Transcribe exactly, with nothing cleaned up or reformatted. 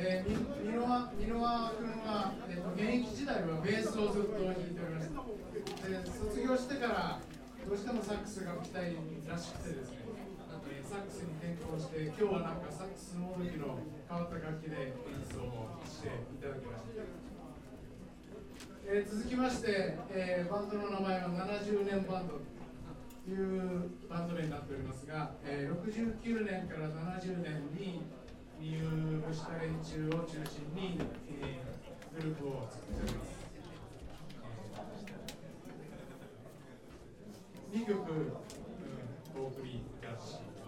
えー、み箕輪箕輪君は、えーと、現役時代はベースをずっと弾いておりました。で卒業してからどうしてもサックスが吹きたいらしくてですね、えー、サックスに転向して、今日はなんかサックスもどきの変わった楽器で演奏をしていただきました。えー、続きまして、えー、バンドの名前はななじゅうねんバンドというバンド名になっておりますが、えー、ろくじゅうきゅうねんからななじゅうねんに入部した連中を中心に、えー、グループを作っております。にきょく、うん、お送りいたします。